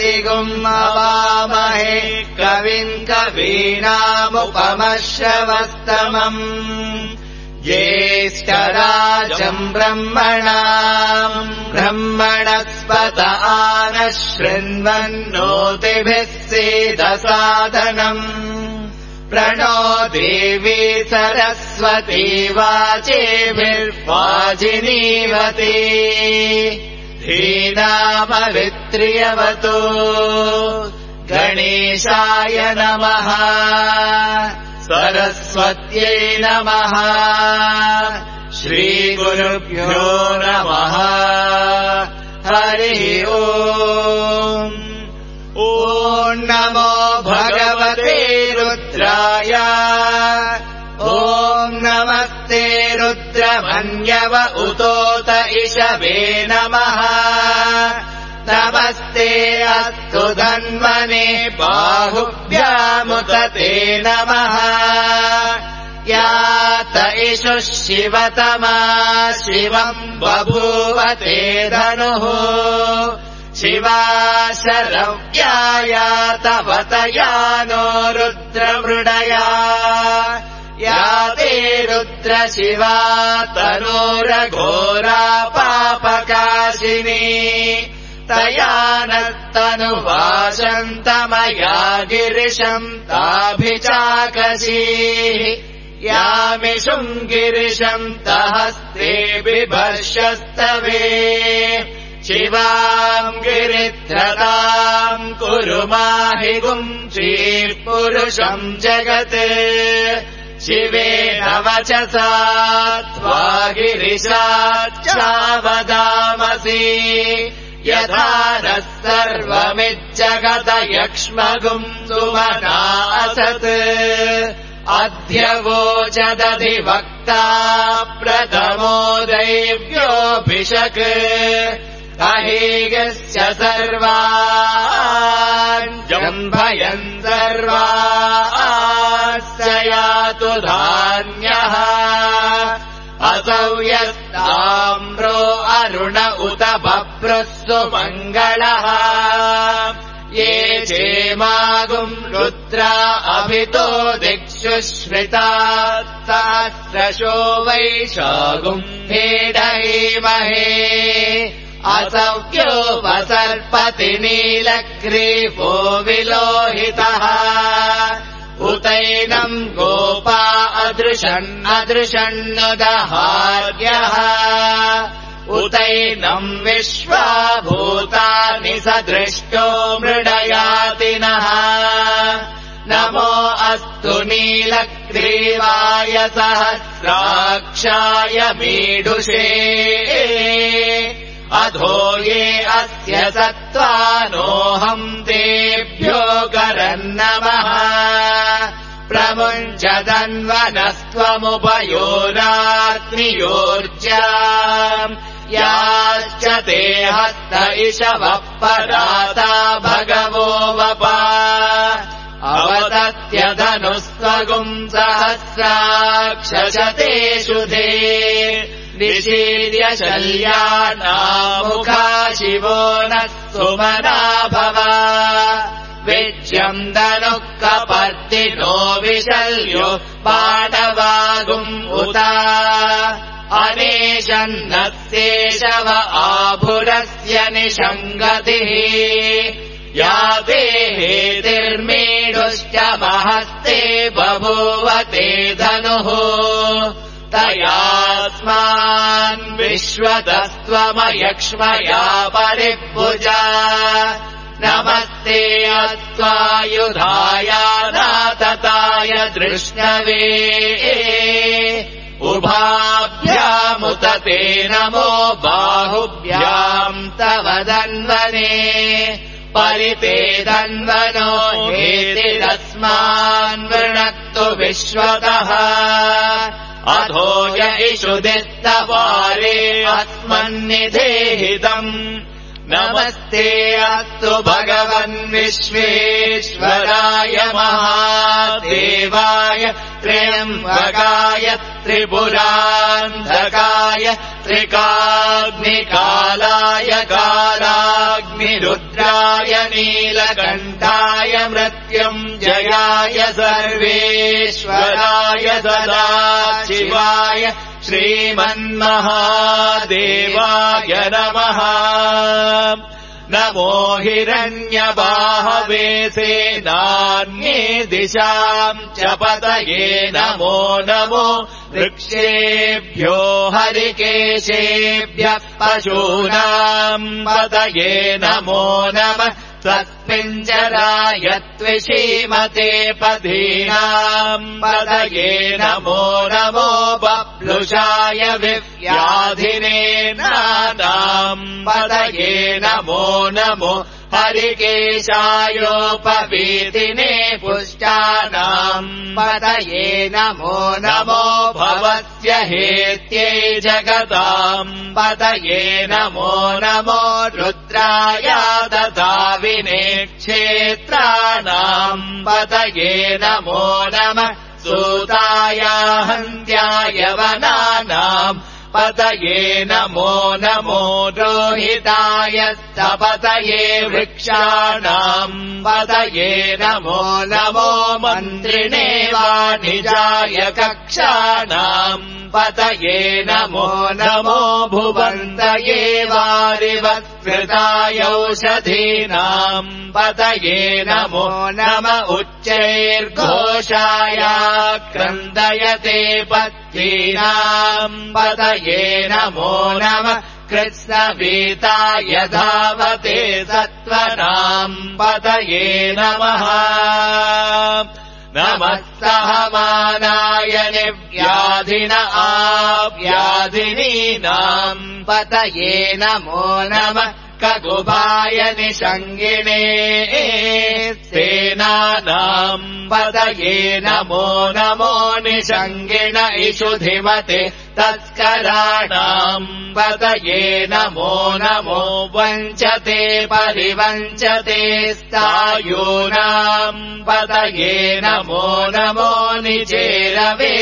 अवामहे कविम् कवीनामुपमश्रवस्तमम् ज्येष्ठराजम् ब्रह्मणस्पत नः शृण्वन्नोतिभिः सीदसादनम् प्रणो देवी सरस्वती वाचेभिर्वाजिनीवती धीनामवित्र्यवतु गणेशाय नमः सरस्वत्यै नमः श्रीगुरुभ्यो नमः हरिः ओम् ॐ नमो भगवते रुद्राय ॐ नमस्ते रुद्रमन्यव उतोत इषवे नमः नमस्ते अस्तु धन्वने बाहुभ्यामुत ते नमः यात इषुः शिवतमा शिवम् बभूवते धनुः शिवा शरव्याया तवतया नो रुद्रमृडया या ते रुद्र शिवा तनोरघोरा पापकाशिनी तया नस्तनुवासन्तमया गिरिशम् ताभिचाकशीः यामिषुम् गिरिशम् तहस्ते बिभर्षस्तवे शिवाम् गिरिध्रताम् कुरु माहिगुम् श्रीपुरुषम् जगत् शिवेन वचसा त्वा गिरिशाच्चावदामसि यथा नः सर्वमिज्जगत यक्ष्मगुम् सुमना असत् अद्य वोचदधिवक्ता प्रथमो दैव्योऽभिषक् अहेगस्य सर्वान् जम्भयन् सर्वान् यातु धान्यः असौ यस्ताम्रो अरुण उत बभ्रस्सु मङ्गलः ये चेमागुम् रुद्रा अभितो दिक्षु श्रिता सहस्रशो वैशागुम् हेडहीमहे असौख्यो वसर्पति नीलग्रीवो विलोहितः उतैनम् गोपा अदृशन्नदहार्यः उतैनम् विश्वाभूतानि सदृष्टो मृडयातिनः नमो अस्तु नीलग्रीवाय सहस्राक्षाय मीढुषे अधो ये अस्य सत्त्वानोऽहम् तेभ्यो करन्नमः प्रमुञ्चदन्वनस्त्वमुभयोराग्नियोर्जा याश्च ते हस्त इषवः पराता भगवो वपा अवतत्यधनुस्त्वगुम् सहस्राक्षशते शुधे निशीर्य शल्यानामुखा शिवो नः सुमना भव विज्यम् धनुः कपर्दिनो विशल्यो पाटवागुम् उता अनेशन्नस्येशव आभुरस्य निषङ्गतिः याते हेतिर्मीढुश्च महस्ते बभूवते धनुः तयास्मान् विश्वतस्त्वमयक्ष्मया परिभुजा नमस्ते अत्वायुधाय नातताय दृष्णवे उभाभ्यामुत ते नमो बाहुभ्याम् तव धन्वने परिते धन्वनो हेतिरस्मान् वृणक्तु विश्वतः अधो य इषुदित्तवारे अस्मन्निधेहितम् नमस्ते अस्तु भगवन् विश्वेश्वराय महादेवाय त्र्यम्बकाय त्रिपुरान्धकाय त्रिकाग्निकालाय कालाग्निरुद्र रुद्राय नीलकण्ठाय मृत्युञ्जयाय सर्वेश्वराय सदाशिवाय श्रीमन्महादेवाय नमः। नमो हिरण्यबाहवे सेनान्ये दिशाम् च पतये नमो नमो वृक्षेभ्यो हरिकेशेभ्यः पशूनाम् पतये नमो नमः। तत्पिञ्जराय त्विषीमते पदीनाम् पतये नमो नमो बप्लुषाय विव्याधिने नानाम् पतये नमो नमो हरिकेशायोपवीतिने पुष्टानाम् पतये नमो नमो भवस्य हेत्यै जगताम् पतये नमो नमो रुद्राय ददाविने क्षेत्राणाम् पतये नमो नमः। सूताय हन्त्याय वनानाम् पतये नमो नमो रोहिताय पतये वृक्षाणाम् पतये नमो नमो मन्त्रिणे वाणिजाय कक्षाणाम् पतये नमो नमो भुवन्तये वारिवत्कृताय औषधीनाम् पतये नमो नम उच्चैर्घोषाय क्रन्दयते पत्नीनाम् पतये नमो नमः। कृत्स्नवीताय धावते सत्त्वनाम् पतये नमः। नमः सहमानाय निव्याधिन आव्याधिनीनाम् पतये नमो नमः। ककुभाय निषङ्गिणे सेनानाम् पतये नमो नमो निषङ्गिण इषुधिमते तत्कराणाम् पतये नमो नमो वञ्चते परिवञ्चते स्थायूनाम् पतये नमो नमो निचेरवे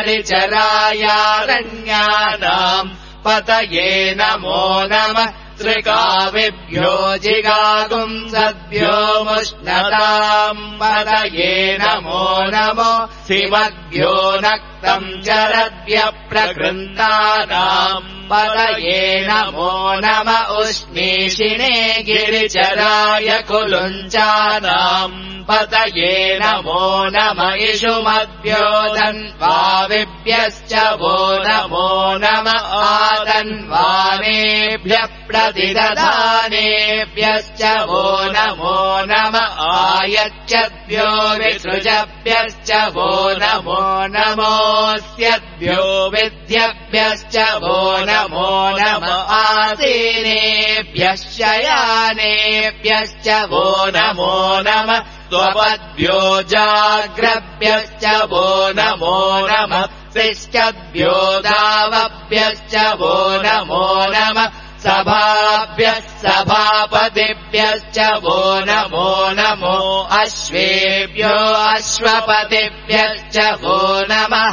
परिचरायारण्यानाम् पतये नमो नमः। त्रिकाविभ्यो जिगागुंसद्भ्यो मुष्णताम् पतये नमो नमो। शिवद्भ्यो नक्तम् चरद्भ्यप्रकृन्तानाम् पतये नमो नम उष्णीषिणे गिरिचराय कुलुञ्चानाम् पतये नमो नम इषुमद्भ्यो धन्वाविभ्यश्च वो नमो नम आदन्वानेभ्यः प्रतिददानेभ्यश्च वो नमो नम आयच्छद्भ्यो विसृजभ्यश्च वो नमो नमोऽस्यद्भ्यो विद्यभ्यश्च वो नमो नम आसीनेभ्यः शयानेभ्यश्च वो नमो नम त्वपद्भ्यो जाग्रभ्यश्च वो नमो नमः। शिष्टभ्यो दावभ्यश्च वो नमो नमः। सभाभ्यः सभापतिभ्यश्च वो नमो नमो। अश्वेभ्यो अश्वपतिभ्यश्च वो नमः।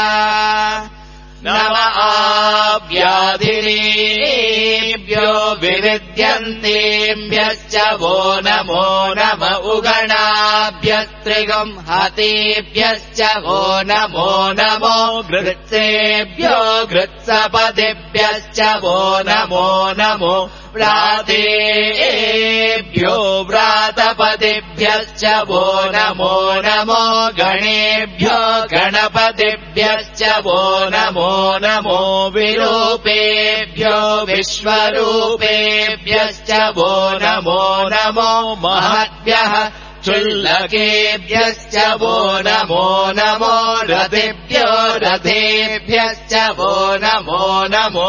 नम आव्याधिनीभ्यो विविध्यन्तेभ्यश्च वो नमो नम उगणाभ्यस्त्रिगम् हतेभ्यश्च वो नमो नमो। घृत्सेभ्यो घृत्सपतिभ्यश्च वो नमो नमो। व्रातेभ्यो व्रातपतिभ्यश्च वो नमो नमो। गणेभ्यो गणपतिभ्यश्च वो नमो नमो। विरूपेभ्यो विश्वरूपेभ्यश्च वो नमो नमो। महद्भ्यः क्षुल्लकेभ्यश्च वो नमो नमो। रथेभ्यो रथेभ्यश्च वो नमो नमो।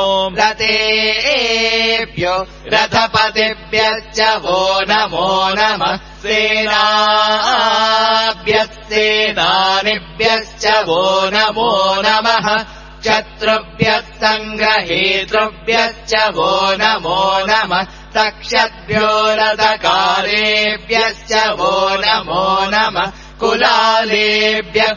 रथेभ्यो रथपतिभ्यश्च वो नमो नमः। सेनाभ्यः सेनानिभ्यश्च वो नमो नमः। शत्रुभ्यः सङ्ग्रहेतृभ्यश्च वो नमो नमः। तक्षद्भ्यो रथकारेभ्यश्च वो नमो नमः। कुलालेभ्यः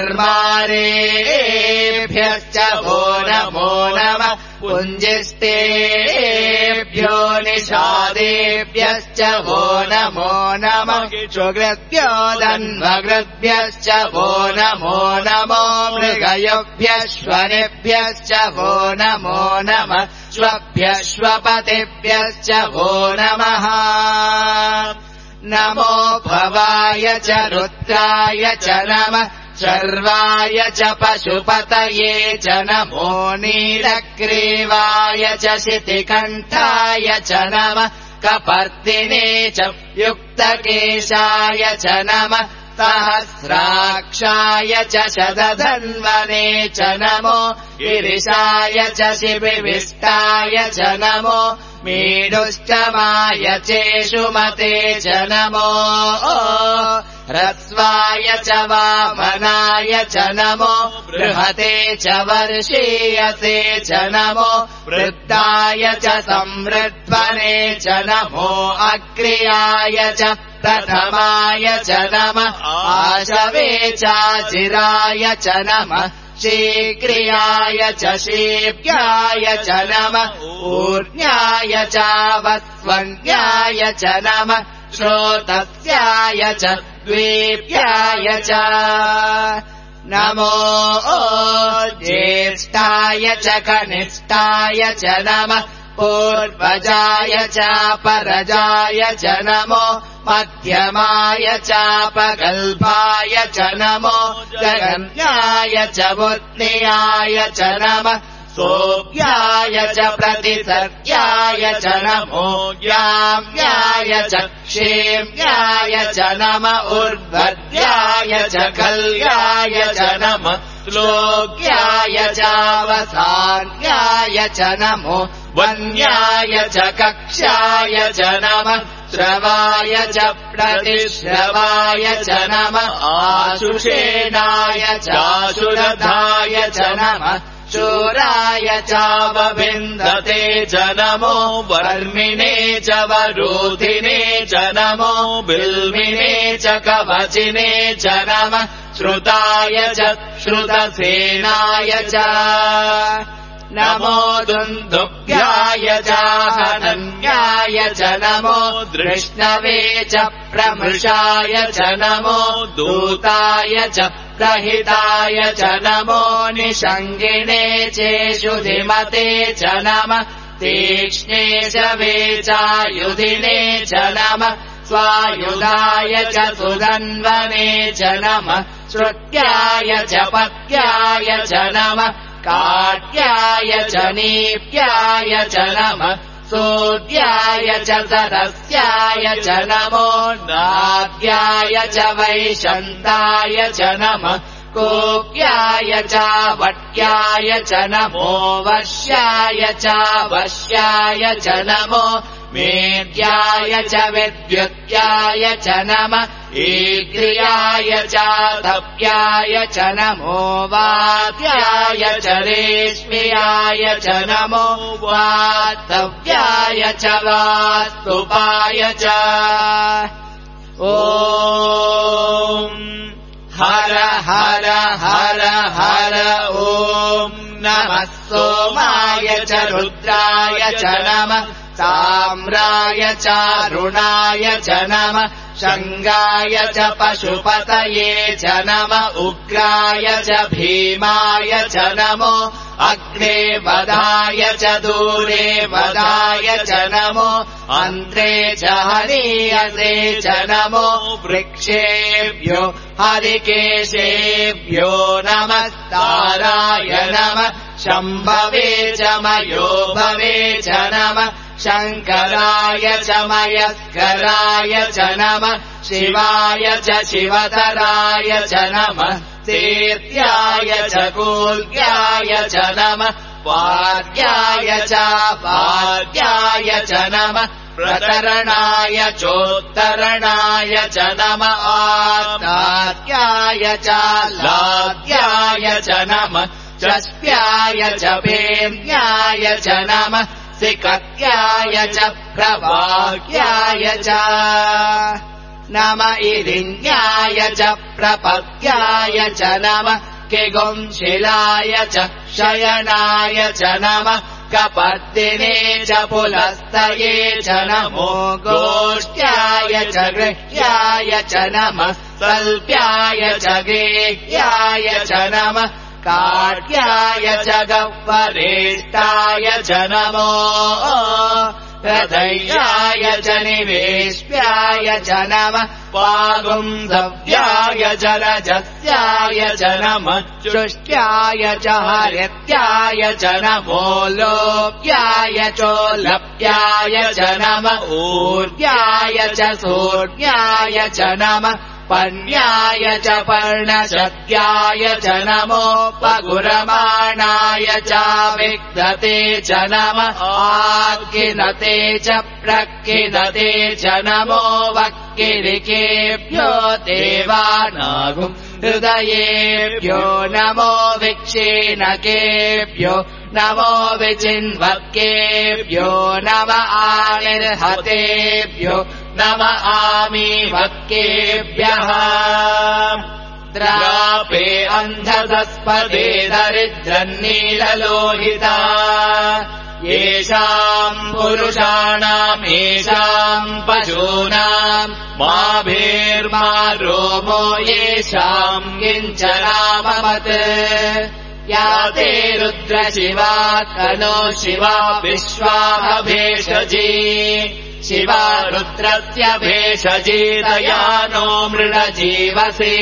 कर्मारेभ्यश्च वो नमो नमः। पुञ्जिष्टेभ्यो निषादेभ्यश्च पतिभ्यश्च वो नमो नमः शुकृभ्यो धन्वकृभ्यश्च वो नमो नमो मृगयोभ्यश्वरेभ्यश्च वो नमो नमः श्वभ्यश्वपतिभ्यश्च वो नमः नमो भवाय च रुद्राय च नमः शर्वाय च पशुपतये च नमो नीलग्रीवाय च शितिकण्ठाय च नमः कपर्दिने च युक्तकेशाय च नमः सहस्राक्षाय च शतधन्वने च नमो गिरिशाय च शिबिविष्टाय च नमो मीडुष्टमाय चेषुमते च नमो ह्रस्वाय च वामनाय च नमो बृहते च वर्षीयसे च नमो वृद्धाय च संवृद्ध्वने च नमो अग्र्याय च प्रथमाय च नमः आशवे चाचिराय च नमः शीघ्रियाय च शीभ्याय च नमः ऊर्ण्याय च वस्वन्याय च नमः श्रोतस्याय च द्वीप्याय च नमो ज्येष्ठाय च कनिष्ठाय च नमः पूर्वजाय च परजाय च नमो मध्यमाय चापगल्भाय च नमो जगन्याय च बुद्ध्याय च नमः सोऽव्याय च प्रतिसर्याय च नमो याम्याय च क्षेम्याय च नमः उर्ध्वर्याय च कल्याय च नमः श्लोक्याय चावसान्याय च नमो वन्याय च कक्ष्याय च नमः श्रवाय च प्रतिश्रवाय च नमः आशुषेणाय चाशुरधाय च नमः शूराय चावभिन्दते च नमो वर्मिणे च वरूधिने च नमो बिल्मिने च कवचिने च नमः श्रुताय च श्रुतसेनाय च नमो दुन्दुभ्याय चाहनन्याय च नमो दृष्णवे च प्रमृषाय च नमो दूताय च प्रहिताय च नमो निषङ्गिणे चेषुधिमते च नमः तीक्ष्णे च वेचायुधिने च नमः स्वायुधाय च सुधन्वने च नमः श्रुत्याय च पत्याय च नमः काट्याय च नीप्याय च नमः सूर्याय च सरस्याय च नमो नाद्याय च वैशन्ताय च नमः कोप्याय च वट्याय च नमो वश्याय च वश्याय च नमो मेद्याय च विद्युत्याय च नमः ईग्र्याय च धप्याय च नमो वाद्याय च रेश्म्याय च नमो वास्तव्याय च वास्तुपाय च ॐ हर हर हर हर ॐ नमः सोमाय च रुद्राय च नमः ताम्राय चारुणाय च नमः शङ्गाय च पशुपतये च नमः उग्राय च भीमाय च नमो अग्रे वधाय च दूरे वधाय च नमो अन्त्रे च हनीयसे च नमो वृक्षेभ्यो हरिकेशेभ्यो नमस्ताराय नमः शम्भवे च मयोभवे च नमः शङ्कराय च मयस्कराय च नमः शिवाय च शिवतराय च नमः तीर्थ्याय च कूल्याय च नमः वाद्याय च वाद्याय च नमः प्रतरणाय चोत्तरणाय च नमः आत्याय च लाद्याय च नमः चष्प्याय च भेम्याय च नमः सिकत्याय च प्रवाक्याय च नमः इरिण्याय च प्रपत्याय च नमः किगुंशिलाय च शयनाय च नमः कपर्दिने च पुलस्तये च नमो गोष्ठ्याय च गृह्याय च नमः सल्प्याय च गेह्याय च नमः काट्याय च गह्वरेष्टाय च नमो हृदयाय च निवेश्याय च नमः पागुंसव्याय च रजस्याय च नमः चुष्ट्याय च हरित्याय च नमो लोप्याय चोलप्याय च नमः ऊर्ध्याय च सूर्याय च नमः पन्याय च पर्णशद्याय च नमो पगुरमाणाय च विग्धते च नमः आकिनते च प्रकिनते च नमो वक्किरिकेभ्यो देवानागुम् हृदयेभ्यो नमो विक्षीणकेभ्यो नमो विचिन्वक्केभ्यो नम आनिर्हतेभ्यो नम आमीवक्केभ्यः द्रापे अन्धसस्पदे दरिद्रन्नीललोहिता येषाम् पुरुषाणाम् येषाम् पशूनाम् माभेर्मा रोमो येषाम् किञ्चनामवत् या ते रुद्रशिवा तनो शिवा विश्वाह भेषजी शिवा रुद्रस्य भेषजी दयानो मृडजीवसे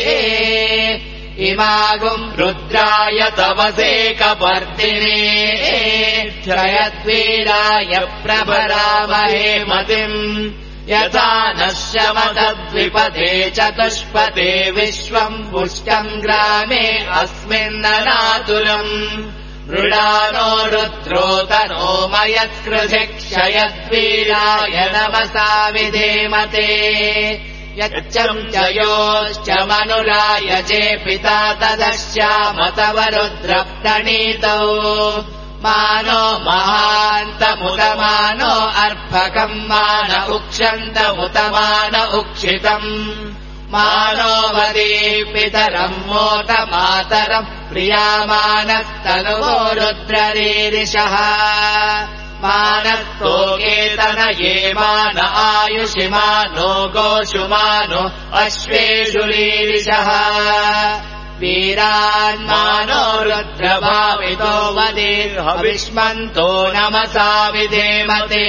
इमागुम् रुद्राय तवसे कपर्दिने क्षयद्वीराय प्रभरामहे मतिम् यथा नः शमदद्विपदे चतुष्पदे विश्वम् पुष्टम् ग्रामे अस्मिन्ननातुलम् मृडानो रुद्रोतनो मयत्कृधि क्षयद्वीराय नमसा विधेमते यच्चम् च योश्च मनुराय चे पिता तदश्चामतव रुद्रप्रणीतौ मानो महान्तमुदमानो अर्भकम् मान उक्षन्तमुदमान उक्षितम् मानो वदीपितरम् मोतमातरम् प्रियामानस्तनुवो रुद्ररीरिषः मानस्तोकेतनये मान आयुषिमानो गोषुमानो अश्वेषुरीरिषः वीरान्मानो रुद्रभावितो वदेर्हविष्मन्तो नमसा विधेमते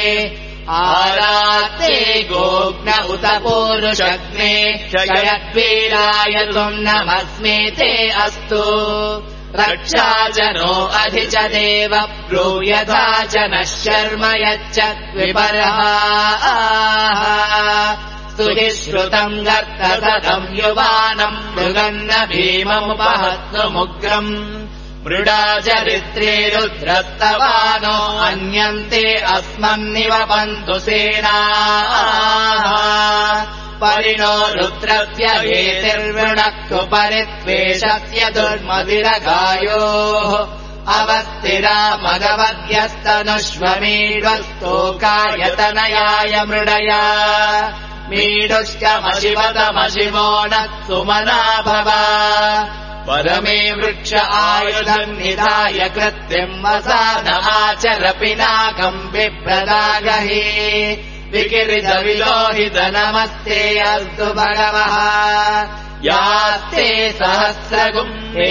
आरात्ते गोग्न उत पूरुषग्ने क्षयद्वीराय त्वम् नमस्मे ते अस्तु रक्षा जनो अधि च देव ब्रूयथा च नः शर्म यच्च विपरः स्तुति श्रुतम् गर्तसदम् युवानम् मृगन्न भीममुपहत्नुमुग्रम् मृडाचरित्रे रुद्रस्तवानो अन्यन्ते अस्मन्निवपन्तु सेनाः परिणो रुद्रस्य हेतिर्वृणक्तु परित्वेषस्य दुर्मदिरगायोः अवस्थिरा मगवद्यस्तनुष्वमीढस्तोकायतनयाय मृडया मीढुश्चमशिवतमशिवो नः सुमना भव परमे वृक्ष आयुधम् निधाय कृत्रिम् वसानमाचरपिनाकम् बिभ्रदागहि विकिरितविलोहित नमस्ते अस्तु भगवः यास्ते सहस्रगुम्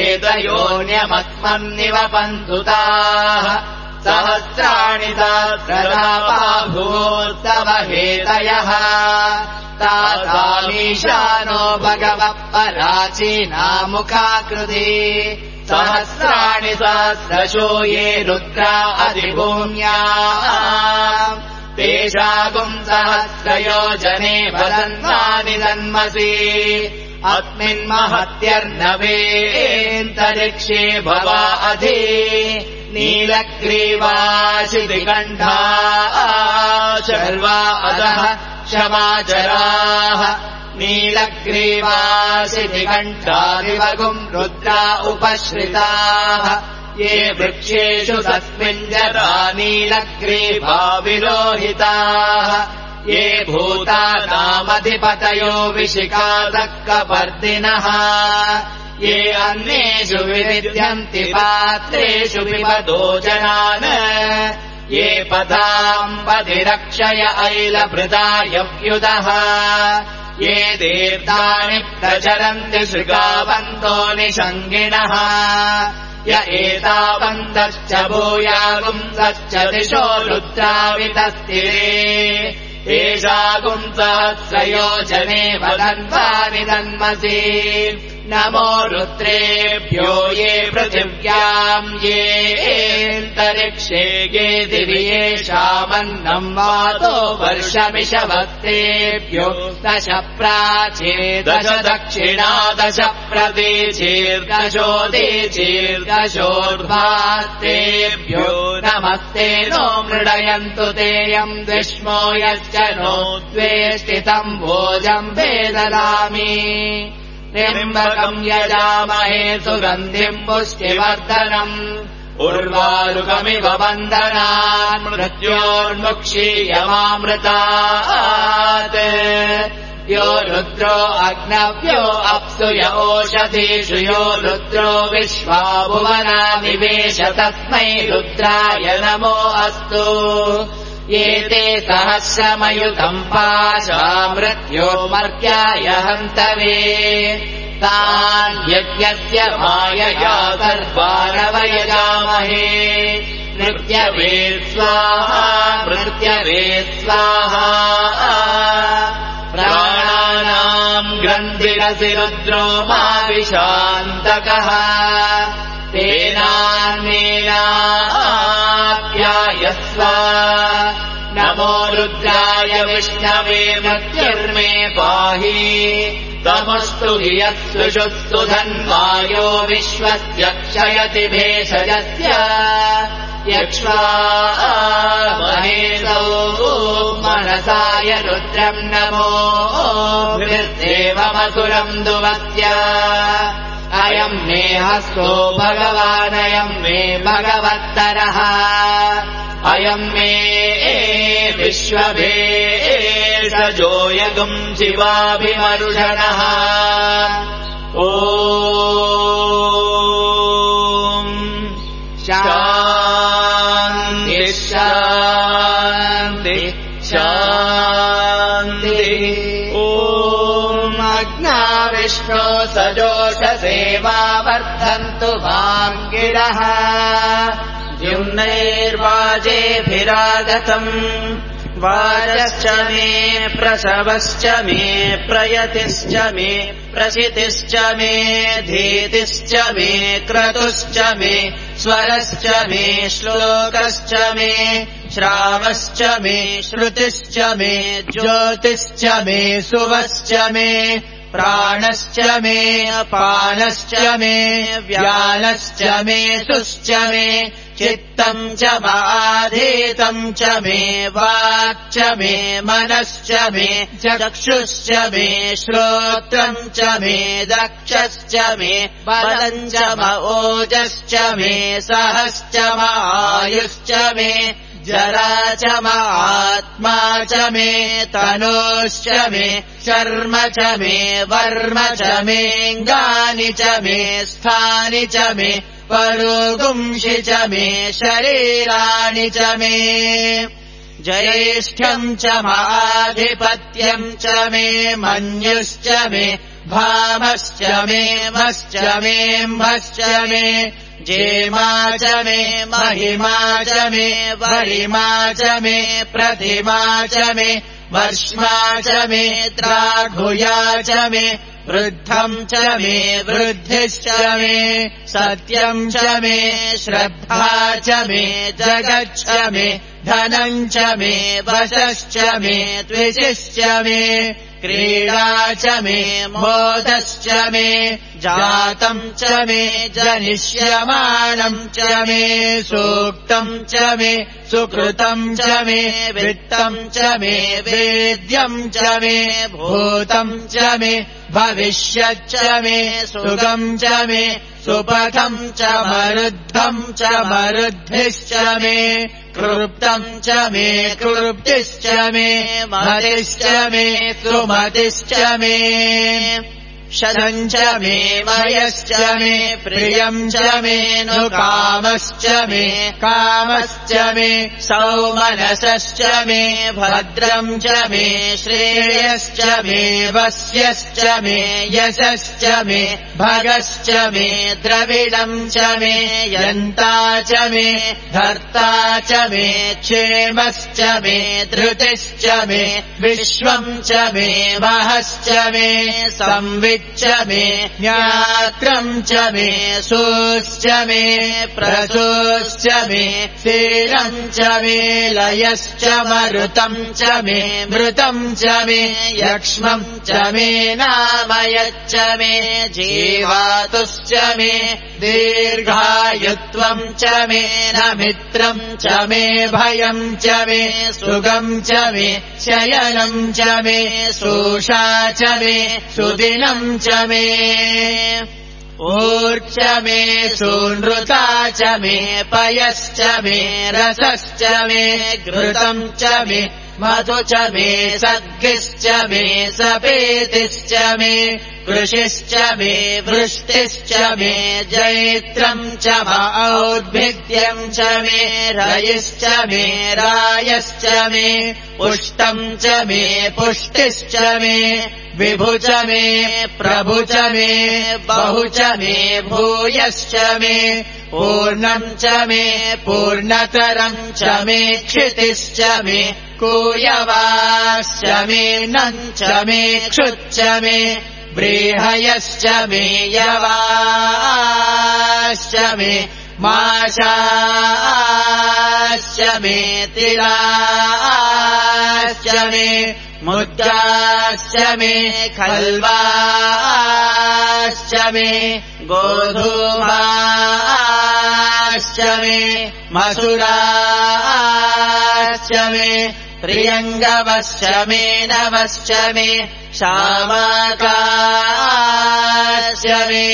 हेतयोन्यमस्मन्निवपन्तुताः सहस्राणि सहस्रदा बाभूस्तव हेतयः तासामीशानो भगवः पराचीनामुखाकृति सहस्राणि सहस्रशो ये रुद्रा अधिभूम्या तेषागुम् सहस्रयोजने वदन्तानि जन्मसि अस्मिन्महत्यर्नवेऽन्तरिक्षे भवा अधि नीलग्रीवाशितिकण्ठा शर्वा अधः क्षमाचराः नीलग्रीवाशितिकण्ठादिवगुम् रुद्रा उपश्रिताः ये वृक्षेषु तस्मिन् जरा नीलग्रीवा विलोहिताः ये भूतानामधिपतयो विशिखादः कपर्दिनः ये अन्येषु विविध्यन्ति पात्रेषु पिबतो जनान् ये पथाम् पथिरक्षय ऐलभृतायव्युदः ये तीर्थानि प्रचरन्ति शृगावन्तो निषङ्गिणः य एतावन्तश्च भूयागुंसश्च दिशो रुद्रावितस्तिरे एषा गुंसहस्रयोजने वदन्वानि दन्मसि नमो रुद्रेभ्यो ये पृथिव्याम् येऽन्तरिक्षे ये दिवि येषामन्नम् वातो वर्षमिषवत्तेभ्यो दश प्राचीर्दश दक्षिणा दश प्रतीचीर्दशोदीचीर्दशोर्ध्वास्तेभ्यो नमस्ते नो मृडयन्तु तेयम् विष्मो यश्च नो द्वेष्टितम् भोजम् वेददामि त्र्यम्बकम् यजामहे सुगन्धिम् पुष्टिवर्धनम् उर्वारुकमिव बन्धनान् मृत्योर्मुक्षीयमामृतात् यो रुद्रो अग्नव्यो अप्सु य ओषधीषु यो रुद्रो विश्वा भुवनानिवेश तस्मै रुद्राय नमो अस्तु ये ते सहस्रमयुतम् पाशा मृत्यो मर्त्याय हन्तवे तान् यज्ञस्य मायया सर्वानवयजामहे मृत्यवे स्वाहा मृत्यवे स्वाहा प्राणानाम् ग्रन्थिरसि रुद्रो माविशान्तकः तेनान्मेनाप्यायस्व नमो रुद्राय विष्णवे मृत्युर्मे पाहि तमस्तु हि यत्सुषुस्तु धन्वायो विश्वस्य क्षयति भेषजस्य यक्ष्वा महेशौ मनसाय रुद्रम् नमो देवमसुरम् दुवस्य अयम् मे हस्तो भगवानयम् मे भगवत्तरः अयम् मे विश्वभेषजोऽयगुम् शिवाभिमरुषणः ॐ शान्ति शान्ति शान्ति विष्णो सजोषसेवा वर्धन्तु माम् गिरः द्युम्नैर्वाजेभिरागतम् वाजश्च मे प्रसवश्च मे प्रयतिश्च मे प्रसितिश्च मे धीतिश्च मे क्रतुश्च मे स्वरश्च मे श्लोकश्च मे श्रावश्च मे श्रुतिश्च मे ज्योतिश्च मे सुवश्च मे प्राणश्च मे अपानश्च मे व्यानश्च मे सुश्च मे चित्तम् च माधीतम् च मे वाक् च मे मनश्च मे चक्षुश्च मे श्रोत्रम् च मे दक्षश्च मे बलम् च ओजश्च मे सहश्च आयुश्च मे जरा च आत्मा च मे तनोश्च मे शर्म च मे वर्म च मेऽङ्गानि च मे स्थानि च मे परोगुंषि च मे शरीराणि च मे ज्येष्ठ्यम् च माधिपत्यम् च मे मन्युश्च मे भामश्च मे मश्च मेऽम्भश्च मे जेमा च मे महिमा च मे वरिमा च मे प्रतिमा च मे वर्ष्मा च मे द्राघुया च मे वृद्धम् च मे वृद्धिश्च मे सत्यम् च मे श्रद्धा च मे जगच्च मे धनम् च मे वशश्च मे द्विषश्च मे क्रीडा च मे मोदश्च मे जातम् च मे जनिष्यमाणम् च मे सूक्तम् च मे सुकृतम् च मे वित्तम् च मे वेद्यम् च मे भूतम् च मे भविष्यच्च मे सुगम् च मे सुपथम् च मरुद्धम् च मरुद्धिश्च मे कृप्तम् च मे कृप्तिश्च मे मतिश्च मे सुमतिश्च मे शतं च मे मयश्च मे प्रियं च मे नु कामश्च मे कामश्च मे सौमनसश्च मे भद्रं च मे श्रेयश्च मे वस्यश्च मे यशश्च मे भगश्च मे द्रविडं च मे यन्ता च मे धर्ता च मे क्षेमश्च मे धृतिश्च मे विश्वं च मे महश्च मे संविच्च मे ज्ञात्रं च मे सोश्च मे प्रसोश्च मे शीलं च मे लयश्च मरुतं च मे मृतं च मे यक्ष्मं च मे नामयच्च मे जीवातुश्च मे दीर्घायुत्वं च मे न मित्रं च मे भयं च मे सुगं च मे शयनं च मे शोषा च मे सुदिनं च मे ऊर्च मे सूनृता च मे पयश्च मे रसश्च मे घृतं च मे मधु च मे सद्गिश्च मे सपेतिश्च मे कृषिश्च मे वृष्टिश्च मे जैत्रं च औद्भिद्यं च मे रयिश्च मे रायश्च मे पुष्टं च मे पुष्टिश्च मे विभु च मे प्रभु च मे बहु च मे भूयश्च मे पूर्णं च मे पूर्णतरं च मे क्षितिश्च मे कूयवाश्च मे नं च मे क्षुच्च मे बृहयश्च मे यवाश्च मे माशाश्च मे तिलाश्च मे मुद्गाश्च मे खल्वाश्च मे गोधूमाश्च मे मसुराश्च मे प्रियङ्गवश्च मे नवश्च मे शामाकाश्च मे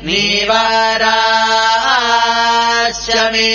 नीवाराश्च मे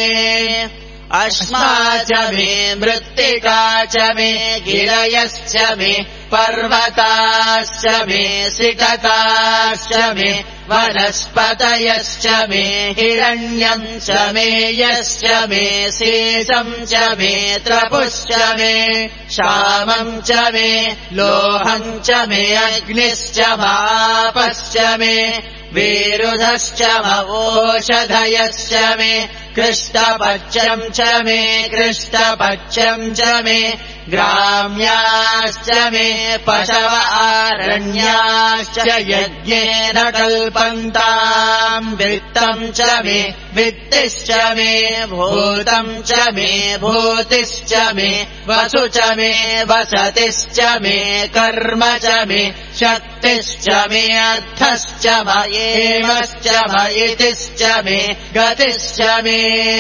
अश्मा च मे मृत्तिका च मे गिरयश्च मे पर्वताश्च मे सिकताश्च मे वनस्पतयश्च मे हिरण्यं च मे यश्च मे शेषं च मे त्रपुश्च मे श्यामं च मे लोहं च मे अग्निश्च मापश्च मे विरुधश्च मवोषधयश्च मे कृष्णपच्यं च मे कृष्णपच्यं च मे ग्राम्याश्च मे पशव आरण्याश्च यज्ञेन कल्पन्ताम् वित्तं च मे वित्तिश्च मे भूतं च मे भूतिश्च मे वसु च मे वसतिश्च मे कर्म च मे शक्तिश्च मे अर्थश्च मयेमश्च मयितिश्च मे गतिश्च मे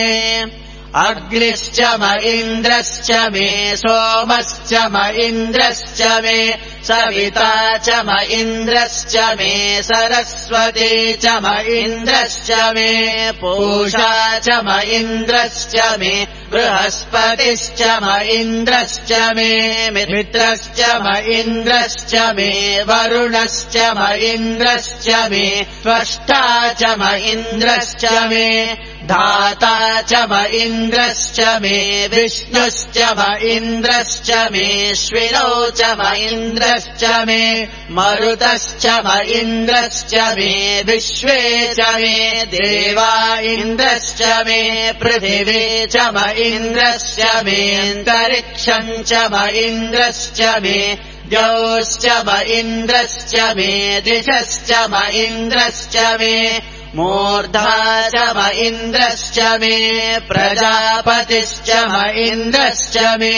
अग्निश्च म इन्द्रश्च मे सोमश्च म इन्द्रश्च मे सविता च म इन्द्रश्च मे सरस्वती च म इन्द्रश्च मे पूषा च म इन्द्रश्च मे बृहस्पतिश्च म इन्द्रश्च मे मित्रश्च म इन्द्रश्च मे वरुणश्च म इन्द्रश्च मे त्वष्टा च म इन्द्रश्च मे धाता च म इन्द्रश्च मे विष्णुश्च म इन्द्रश्च मे श्विनौ च म इन्द्रश्च मे मरुतश्च म इन्द्रश्च मे विश्वे च मे देवा इन्द्रश्च मे पृथिवी च म इन्द्रश्च मे अन्तरिक्षं च म इन्द्रश्च मे द्यौश्च म इन्द्रश्च मे दिशश्च म इन्द्रश्च मे मूर्धा च म इन्द्रश्च मे प्रजापतिश्च म इन्द्रश्च मे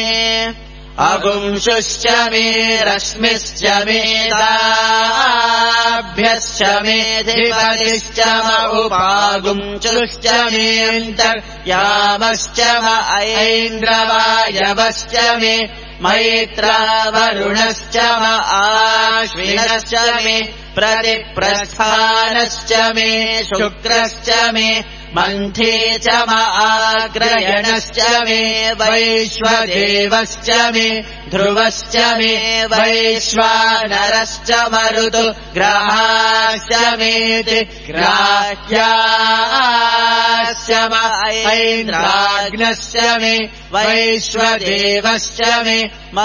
अगुंशुश्च मे रश्मिश्च मे दाभ्यश्च मे धिपतिश्च म उपागुंशुश्च मेऽन्तर्यामश्च म ऐन्द्रवायवश्च मे मैत्रावरुणश्च म आश्विनश्च मे प्रतिप्रस्थानश्च मे शुक्रश्च मे मन्थी च आग्रयणश्च मे वैश्वदेवश्च मे ध्रुवश्च मे वैश्वानरश्च मरुतु ग्रहाश्च मेति ग्राह्याश्च ऐन्द्राग्नश्च मे वैश्वदेवश्च मे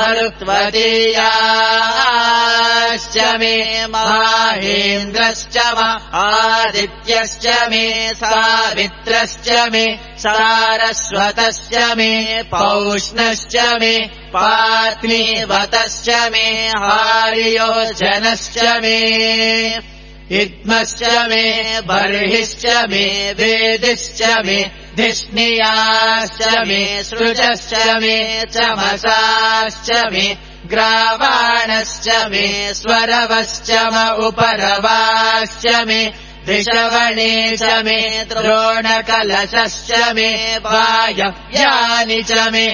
मरुत्वदीयाश्च मे माहेन्द्रश्च आदित्यश्च मे सावित्रश्च मे सारस्वतश्च मे पौष्णश्च मे पात्नीवतश्च मे हार्योजनश्च मे इद्मश्च मे बर्हिश्च मे वेदिश्च मे धिष्णियाश्च मे सृजश्च मे चमसाश्च मे ग्रावाणश्च मे स्वरवश्च उपरवाश्च मे धिषवणे च मे द्रोणकलशश्च मे वायव्यानि च मे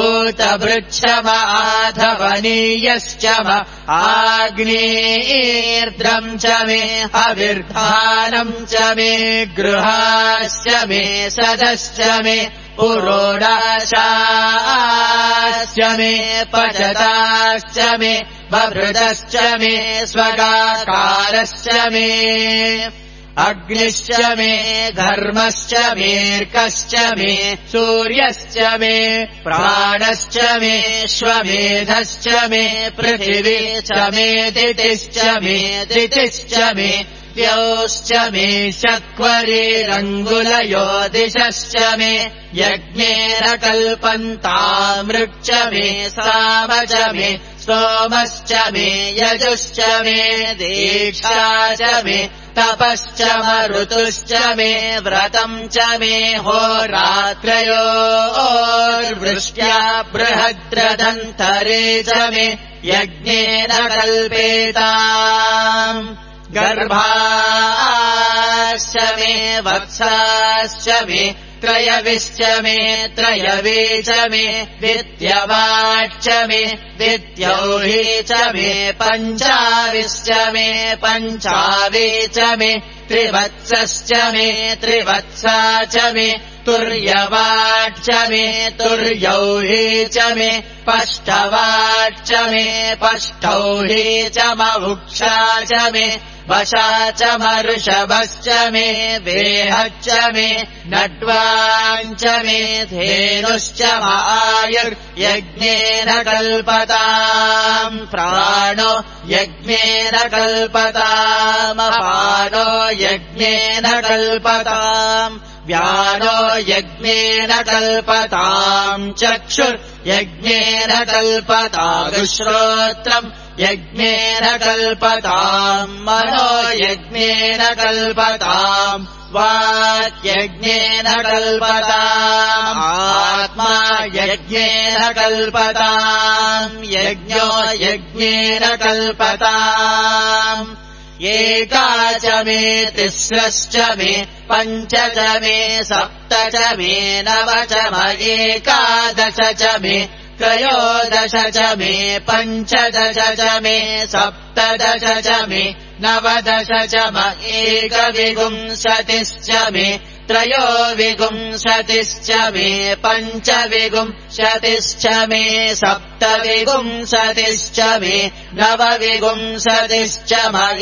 पूतभृच्छमाधवनीयश्च आग्नेर्द्रम् च मे हविर्धानम् च मे गृहाश्च मे सदश्च मे पुरोडाशाश्च मे पचताश्च मे बभृतश्च मे स्वगाकारश्च मे अग्निश्च मे घर्मश्च मेऽर्कश्च मे सूर्यश्च मे प्राणश्च मे श्वमेधश्च मे पृथिवी च मे दितिश्च मे दितिश्च मे द्यौश्च मे शक्वरीरङ्गुलयो दिशश्च मे यज्ञेन कल्पन्तामृक् च मे साम च मे सोमश्च मे यजुश्च मे दीक्षा च मे तपश्च मरुतुश्च मे व्रतम् च मे होरात्रयोर्वृष्ट्या बृहद्रदन्तरे च मे यज्ञेन कल्पेताम् गर्भाश्च मे वत्साश्च मे त्रयविश्च मे त्रयवे च मे विद्यवाच्च मे विद्यौही च मे पञ्चाविश्च मे पञ्चावे च मे त्रिवत्सश्च मे त्रिवत्सा च मे तुर्यवाच्च मे तुर्यौही च मे पष्टवाच्च मे पष्टौही च मवुक्षा च मे वशा च मऋषभश्च मे वेहच्च मे नड्वाञ्च मे धेनुश्च आयुर्यज्ञेन कल्पताम् प्राणो यज्ञेन कल्पताम् अपानो यज्ञेन कल्पताम् व्यानो यज्ञेन कल्पताम् चक्षुर्यज्ञेन कल्पताम् श्रोत्रम् यज्ञेन कल्पताम् मनो यज्ञेन कल्पताम् वाक्यज्ञेन कल्पताम् आत्मा यज्ञेन कल्पताम् यज्ञो यज्ञेन कल्पताम् एका च मे तिस्रश्च मे पञ्च च मे सप्त च मे नव च एकादश च मे त्रयोदश च मे पञ्चदश च मे सप्तदश च मे नवदश च एकविंशतिश्च मे त्रयोविंशतिश्च मे पञ्चविंशतिश्च मे सप्तविंशतिश्च मे नवविंशतिश्च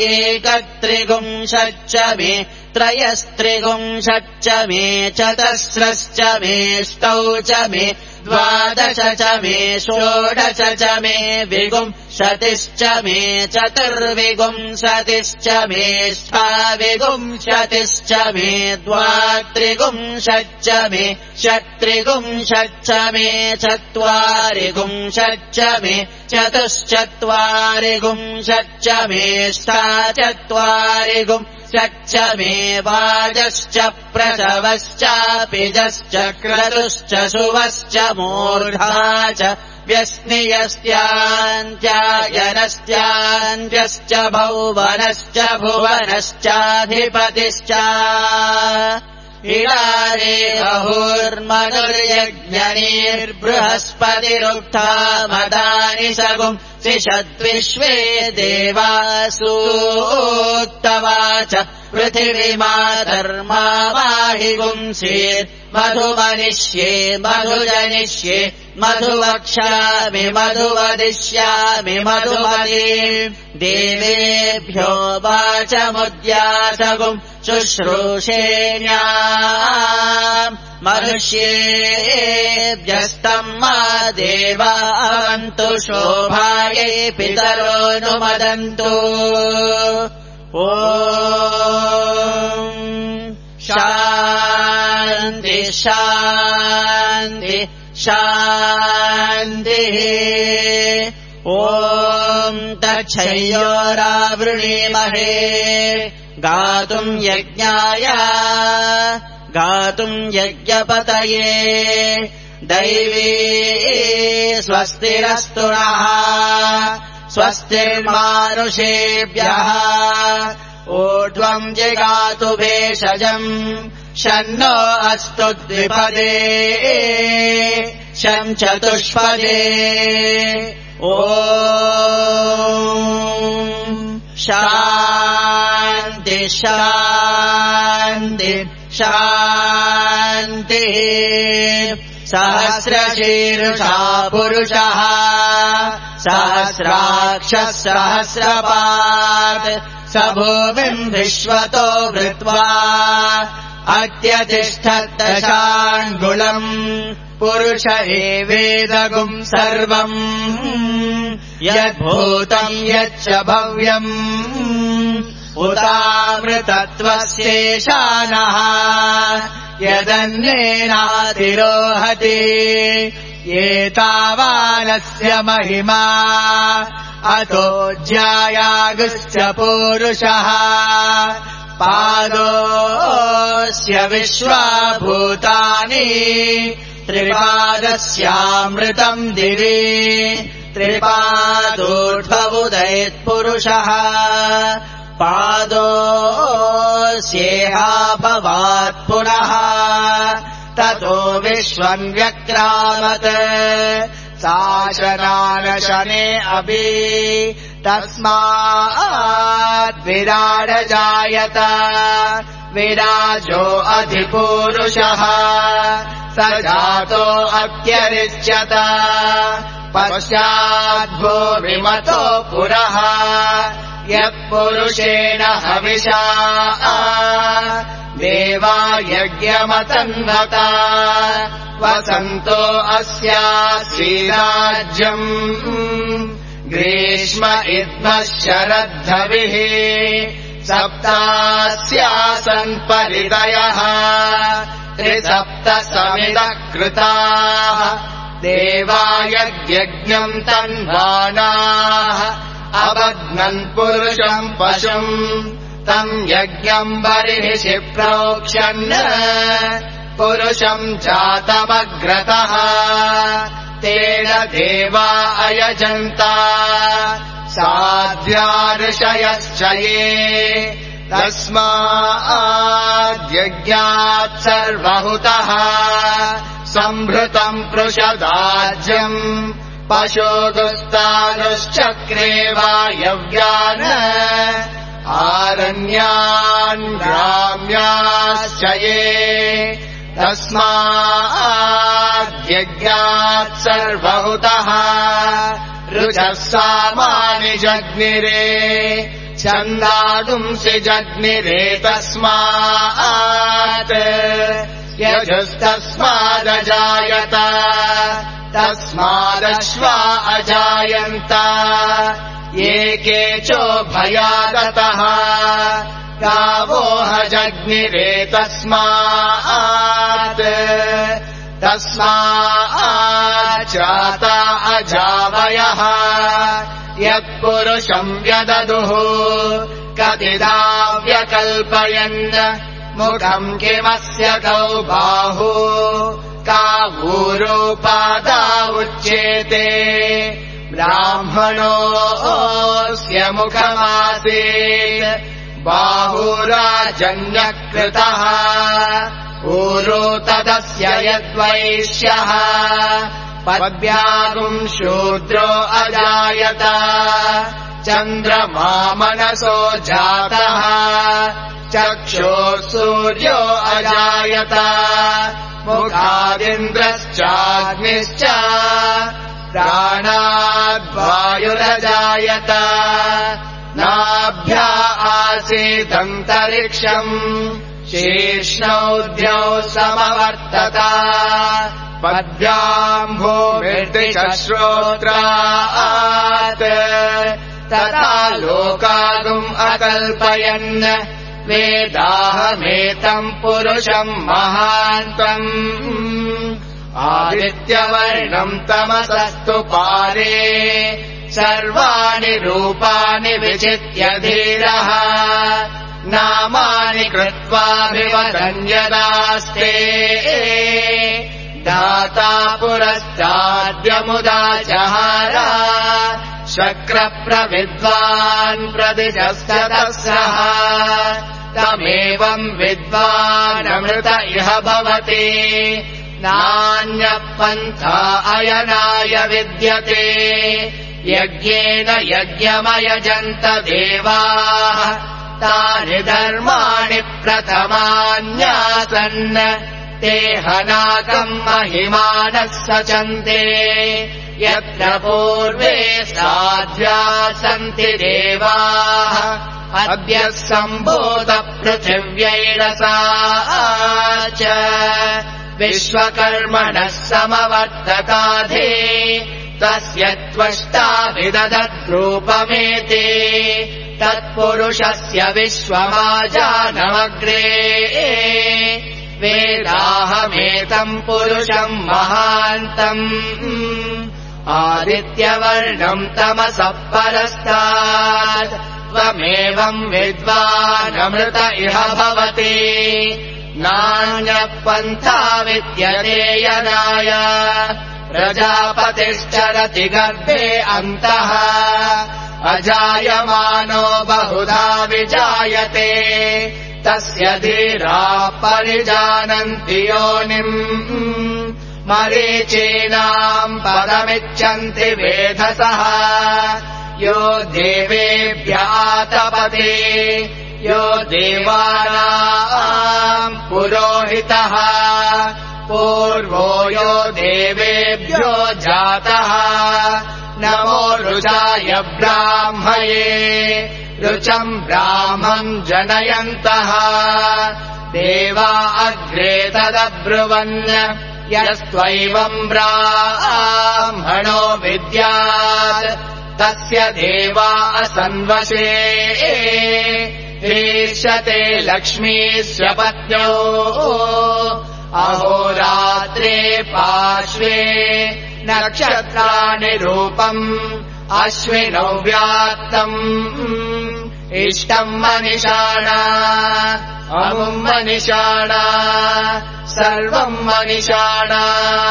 एकत्रिंशच्च मे त्रयस्त्रिंशच्च मे चतस्रश्च मे अष्टौ च मे द्वादश च मे षोडश च मे विंशतिश्च मे चतुर्विंशतिश्च मे षट्विंशतिश्च मे द्वात्रिंशच्च मे षट्त्रिंशच्च मे चत्वारिंशच्च मे चतुश्चत्वारिंशच्च मे षट्चत्वारिंशच्च मे वाजश्च प्रसवश्चापिजश्च क्रतुश्च शुवश्च मूर्धा च व्यस्नियस्त्यान्त्यायनस्त्यान्त्यश्च भौवनश्च भुवनश्चाधिपतिश्च इडारे अहुर्मनुर्यज्ञनीर्बृहस्पतिरुक्था मदानि सगुं सिषद्विश्वे देवासूक्तवाच पृथिवीमातर्मा वाहि गुंसीत् मधुमनिष्ये मधुजनिष्ये मधुवक्ष्यामि मधुवदिष्यामि मधुमदे देवेभ्यो वाचमुद्यासगुं शुश्रूषेण्या मनुष्येभ्यस्तम् मा देवा अवन्तु शोभायै पितरोऽनुमदन्तु ॐ शान्ति शान्ति शान्तिः ॐ तच्छयोरावृणीमहे गातुम् यज्ञाय गातुम् यज्ञपतये दैवी स्वस्तिरस्तु नः स्वस्तिर्मानुषेभ्यः ऊर्ध्वम् जिगातु भेषजम् शन्नो अस्तु द्विपदे शं चतुष्पदे ॐ शान्ति शान्ति शान्तिः सहस्रशीर्षा पुरुषः सहस्राक्षः सहस्रपात् स भूमिम् विश्वतो वृत्वा अत्यतिष्ठत्दशाङ्गुलम् पुरुष एवेदगुम् सर्वम् यद्भूतम् यच्च भव्यम् उतामृतत्वस्येषानः यदन्येनातिरोहति एतावानस्य महिमा अतो ज्यायागुश्च पूरुषः पादोऽस्य विश्वाभूतानि त्रिपादस्यामृतम् दिवि त्रिपादोर्ध्वमुदयत्पुरुषः पादोऽस्येहा भवात् पुनः ततो विश्वम् व्यक्रामत् शासनानशने अपि तस्माद्विराडजायत विराजो अधिपूरुषः स जातो अत्यरिच्यत पश्चाद्भो विमतो पुरः यत्पुरुषेण हविषा देवा यज्ञमतन्वता वसन्तो अस्याश्रीराज्यम् ग्रीष्म इद्मः शरद्धविः सप्तास्यासन् परिदयः त्रिसप्तसमिदः कृताः देवा यज्ञम् तन्वानाः अबध्नन् पुरुषम् पशुम् तम् यज्ञम् बर्हिषि प्रोक्ष्यन् पुरुषम् जातमग्रतः तेन देवा अयजन्ता साध्या ऋषयश्च ये तस्माद्यज्ञात् सर्वहुतः सम्भृतम् पृषदाज्यम् पशोदुस्तानुश्चक्रे वायव्यान् आरण्यान् ग्राम्याश्च ये तस्माद्यज्ञात् सर्वहुतः ऋचः सामानि जग्निरे छन्दागुंसि जग्निरे तस्मात् यजुस्तस्मादजायत तस्मादश्वा अजायन्त ये केचोभयागतः गावोह जग्निरे तस्मात् तस्माच्चाता अजावयः यत्पुरुषम् व्यददुः कतिदा व्यकल्पयन् मुखम् किमस्य कौ बाहु कावूरोपादा उच्येते ब्राह्मणोऽस्य मुखमासीत् बाहुराजन्यकृतः ऊरो तदस्य यद्वैश्यः पद्भ्यागुम् शूद्रो अजायत चन्द्रमा मनसो जातः चक्षुः सूर्यो अजायत मुखादिन्द्रश्चाग्निश्च प्राणाद्वायुरजायत नाभ्या आसीदन्तरिक्षम् शीर्ष्णौ द्यौ समवर्तत पद्भ्याम् भूमिर्दिशश्रोत्रात् तथा लोकागुम् अकल्पयन् वेदाहमेतम् पुरुषम् महान्तम् आदित्यवर्णम् तमसस्तु पारे सर्वाणि रूपाणि विचित्य धीरः नामानि कृत्वाभिवदन्यदास्ते दाता पुरस्ताद्यमुदा जहार शक्रप्रविद्वान् प्रदिशस्ततः सः तमेवम् विद्वानमृत इह भवति नान्यः पन्था अयनाय विद्यते यज्ञेन यज्ञमयजन्त देवाः तानि धर्माणि प्रथमान्यासन् ते हनाकम् महिमानः सचन्ते यत्र पूर्वे साध्या सन्ति देवाः अद्य सम्भूत पृथिव्यैरसा च विश्वकर्मणः समवर्तताधे तस्य त्वष्टाभिदधद्रूपमेते तत्पुरुषस्य विश्वमाजानमग्रे वेदाहमेतम् पुरुषम् महान्तम् आदित्यवर्णम् तमसः परस्तात् त्वमेवम् विद्वानमृत इह भवति नान्यः पन्था विद्यते यनाय प्रजापतिश्चरति गर्भे अन्तः अजायमानो बहुधा विजायते तस्य धीराः परिजानन्ति योनिम् मरीचीनाम् पदमिच्छन्ति वेधसः यो देवेभ्यः तपते यो देवानाम् पुरोहितः पूर्वो यो देवेभ्यो जातः नमो रुचाय ब्राह्मये रुचम् ब्राह्मम् जनयन्तः देवा अग्रे तदब्रुवन् यस्त्वैवम् ब्राह्मणो विद्यात् तस्य देवा असन्वशे ईर्ष्यते लक्ष्मीस्य पत्न्यो अहोरात्रे पार्श्वे नक्षत्राणि रूपम् अश्विनौ व्यात्तम् इष्टम् मनिषाणा अमुम् मनिषाणा सर्वम् मनिषाणा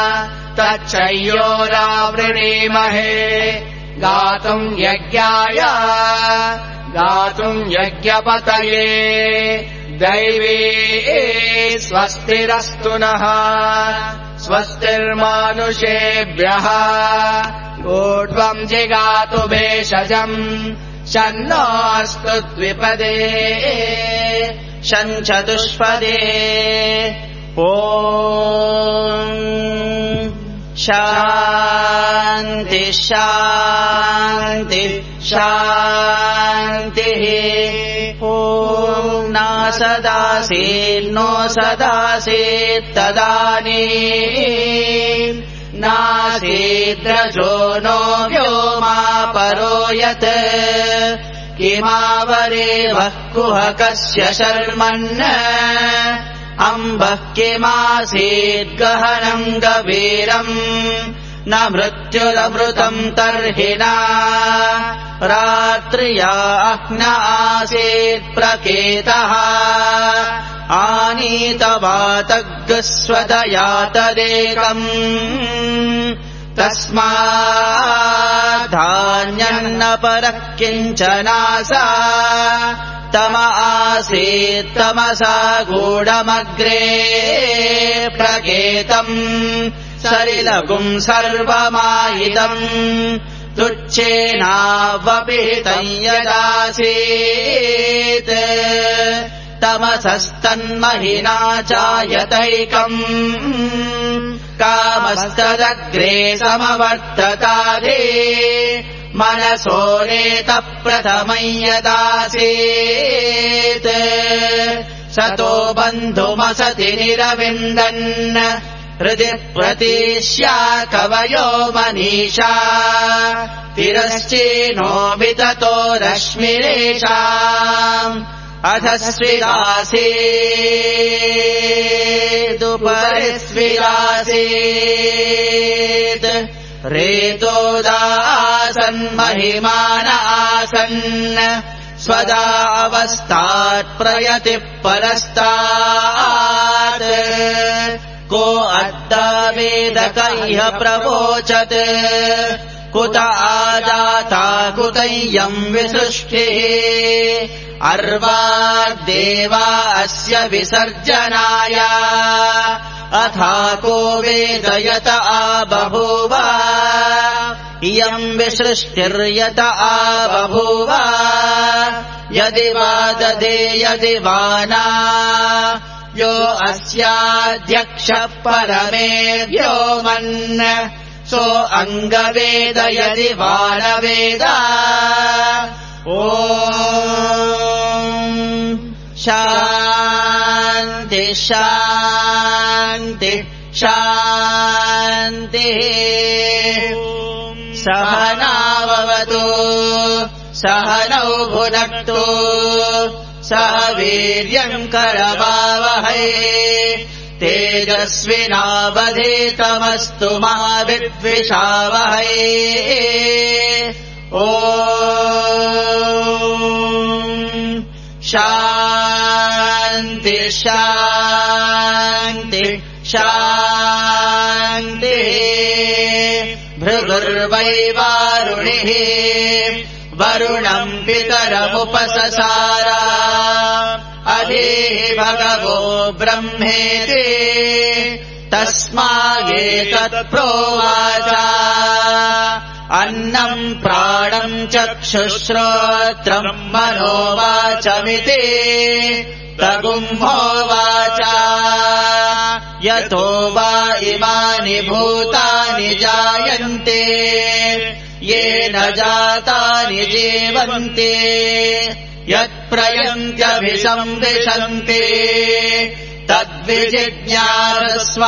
तच्चयोरावृणीमहे गातुम् यज्ञाय गातुम् यज्ञपतये दैवी स्वस्तिरस्तु नः स्वस्तिर्मानुषेभ्यः ऊर्ध्वम् जिगातु भेषजम् शन्नोऽस्तु द्विपदे शञ्चतुष्पदे ॐ शान्ति शान्ति शान्तिः ॐ नासदासीन्नो सदासीत्तदानीम् नासीद्रजो नो व्योमा परो यत् किमावरे वः कुहकस्य शर्मन् अम्बः किमासीद्गहनम् गभीरम् न मृत्युरमृतम् तर्हिणा रात्र्या अह्न आसीत्प्रकेतः आनीतवातग्स्वदयातदेकम् तस्माद्धान्यन्न परः किञ्चनासा तम आसीत्तमसा गूढमग्रे प्रकेतम् सलिलगुम् सर्वमायितम् तुच्छेनावपिहितम् यदासीत् तमसस्तन्महिना चायतैकम् कामस्तदग्रे समवर्ततादे मनसो नेतप्रथमम् यदासीत् सतो बन्धुमसति निरविन्दन् हृदि प्रतीष्या कवयो मनीषा तिरश्चीनो विततो रश्मिरेषाम् अधस्विरासीदुपरिस्विरासीत् रेतोदासन्महिमानासन् स्वदावस्थात् प्रयति परस्तात् को अद्दावेदकह्य प्रवोचत् कुत आजाता कुतय्यम् विसृष्टिः अर्वाद्देवा अस्य विसर्जनाय अथा को वेदयत आबभूव इयम् विसृष्टिर्यत आबभूव यदि वा ददे यदि वा न यो अस्याध्यक्षः परमे व्योमन् सो अङ्गवेद यदि वा न वेद ॐ शान्ति शान्ति शान्तिः सहनाववतु सहनौ भुनक्तु सह वीर्यम् करवावहै तेजस्विनावधीतमस्तु मा विद्विषावहै ॐ शान्ति शान्ति शान्तिः भृगुर्वैवारुणिः वरुणम् पितरमुपससार अधीः भगवो ब्रह्मेति तस्मादेतत् प्रोवाच अन्नम् प्राणम् चक्षुश्रोत्रम् मनोवाचमिति तगुम्होवाच यतो वा इमानि भूतानि जायन्ते येन जातानि जीवन्ते यत्प्रयन्त्यभिसंविशन्ते तद्विजिज्ञासस्व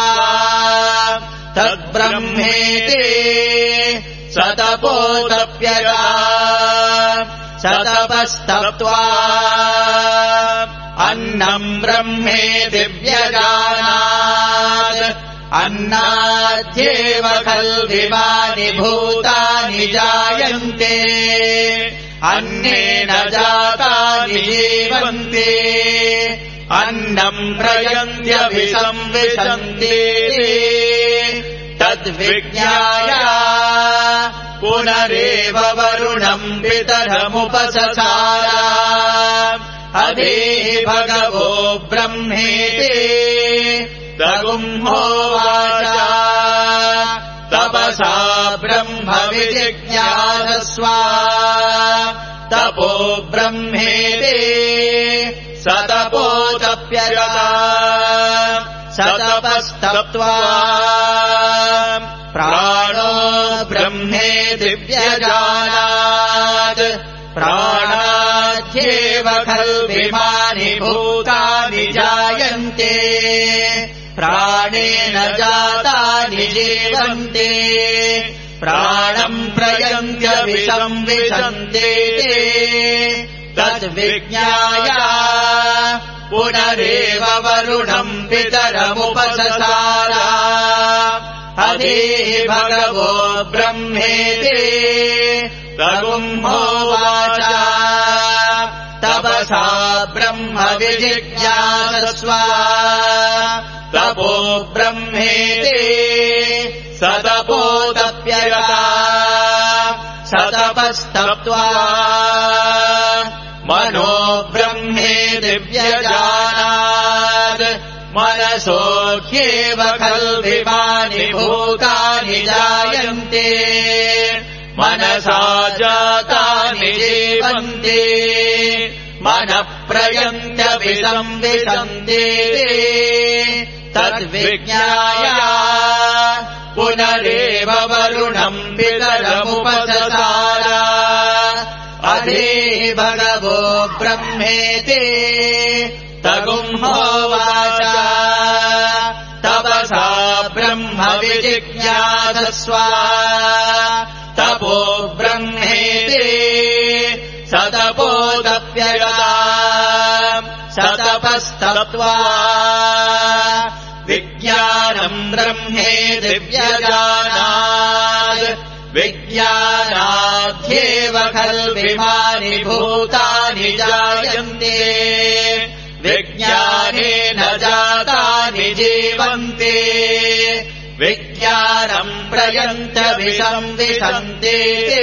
तद्ब्रह्मेति सतपोतप्यया सतपस्तप्त्वा अन्नम् ब्रह्मेति व्यजानात् अन्नाद्येव खल्विमानि भूतानि जायन्ते अन्नेन जातानि जीवन्ते अन्नम् प्रयन्त्यभिसंविशन्ते तद्विज्ञाय पुनरेव वरुणम् पितरमुपससार अधीः भगवो ब्रह्मेति तगुम्होवाच तपसा ब्रह्म विजिज्ञासस्व तपो ब्रह्मेति सतपोतप्यया सतपस्तप्त्वा प्राणो ब्रह्मेति व्यजानात् प्राणाद्येव खल्विमानि भूतानि जायन्ते प्राणेन जातानि जीवन्ते प्राणम् प्रयन्त्यभिसंविशन्ते तद्विज्ञाय पुनरेव वरुणम् पितरमुपससार अधीः भगवो ब्रह्मेति तगुम्होवाच तपसा ब्रह्म विजिज्ञासस्व तपो ब्रह्मेति सतपोतप्यया सतपस्तप्त्वा मनो ब्रह्मेति व्यजानात् मनसोऽह्येव खल्विमानि भूतानि जायन्ते मनसा जातानि जीवन्ते मनः प्रयन्त्यपि संविशन्ते तद्विज्ञाय पुनरेव वरुणम् पितरमुपससार अधीहि भगवो ब्रह्मेति तगुंहोवाच तपसा ब्रह्म विजिज्ञासस्व तपो ब्रह्मेति सतपोदप्ययता सतपस्तप्त्वा विज्ञानम् ब्रह्मेति व्यजानात् विज्ञानाध्येव खल्विमानि भूतानि जायन्ते विज्ञानेन जातानि जीवन्ते विज्ञानम् प्रयन्त्यपि संविशन्ते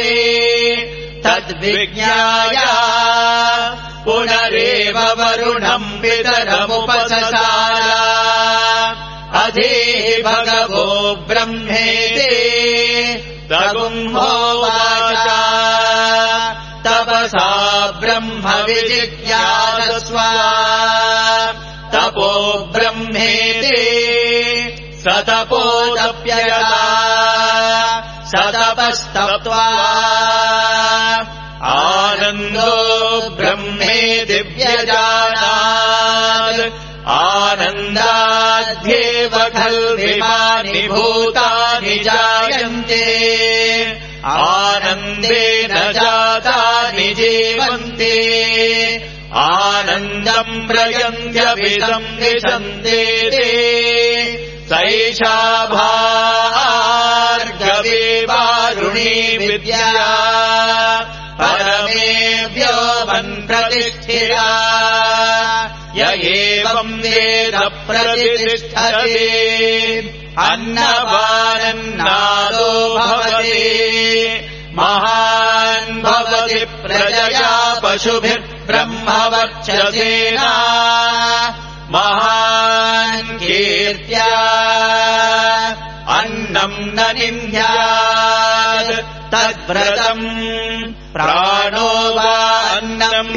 तद्विज्ञाय पुनरेव वरुणम् पितरमुपससार अधीहि भगवो ब्रह्मेति तगुंहोवाच तपसा ब्रह्म विजिज्ञासस्व तपो ब्रह्मेति सतपोदप्ययता सतपस्तप्त्वा आनन्दो ब्रह्मेति व्यजानात् आनन्दाध्येव खल्विमानि भूतानि जायन्ते आनन्देन जातानि जीवन्ते आनन्दम् प्रयन्त्यपि संविशन्ते सैषा भार्गवी वारुणी विद्या परमेभ्यो मन्प्रतिष्ठिता य एवम् वेद प्रतिष्ठते अन्नवानन्नादो भवति महान् भवति प्रजया पशुभिर्ब्रह्मवर्चसेन महान् कीर्त्या अन्नम् न निन्द्यात् तद्व्रतम् प्राणो वा अन्नम्